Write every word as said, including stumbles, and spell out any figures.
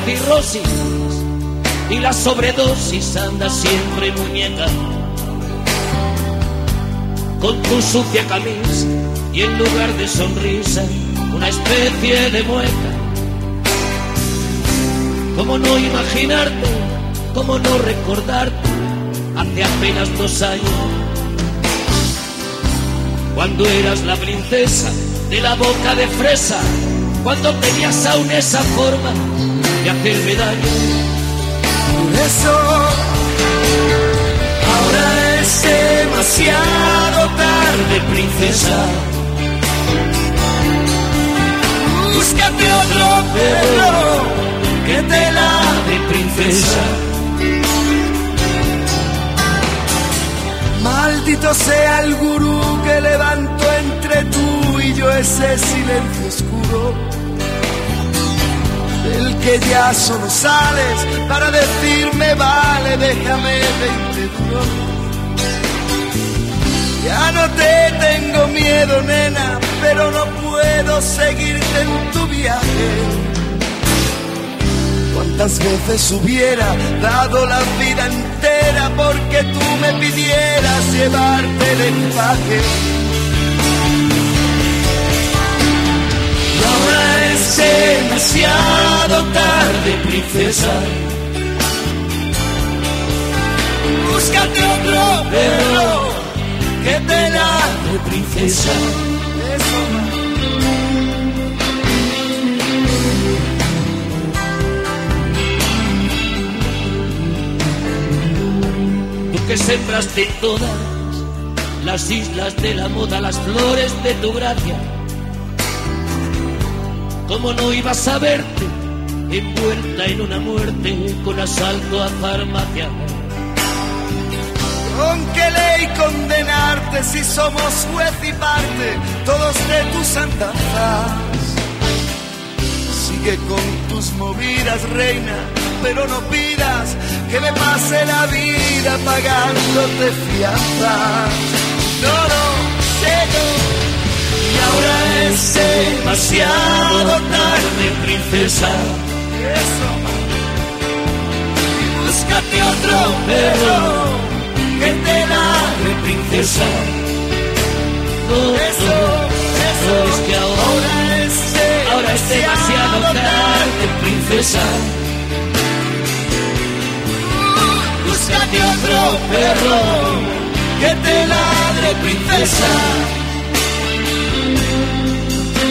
cirrosis y la sobredosis anda siempre muñeca, con tu sucia camisa y en lugar de sonrisa una especie de mueca. ¿Cómo no imaginarte, cómo no recordarte hace apenas dos años, cuando eras la princesa de la boca de fresa, cuando tenías aún esa forma de hacerme daño? Por eso ahora es demasiado tarde, princesa. Búscate otro perro que te ladre, princesa. Maldito sea el gurú que levantó entre tú y yo ese silencio oscuro, del que ya solo sales para decirme vale, déjame veinte duros. Ya no te tengo miedo, nena, pero no puedo seguirte en tu viaje. ¿Cuántas veces hubiera dado la vida entera porque tú me pidieras llevarte de equipaje? Y ahora es demasiado tarde, princesa. Búscate otro perro que te ladre, princesa. Tú que sembraste todas las islas de la moda, las flores de tu gracia, ¿cómo no ibas a verte envuelta en una muerte con asalto a farmacia? ¿Con qué ley condenarte si somos juez y parte todos de tus andanzas? Sigue con tus movidas, reina, pero no pidas que me pase la vida pagándote fianzas. No, no, llego. Y ahora es demasiado tarde, princesa. Eso. Y búscate otro perro que te ladre, princesa. No, Eso, no, eso. no, es que ahora, ahora es, ahora es demasiado tarde, princesa. Búscate otro perro que te ladre, princesa.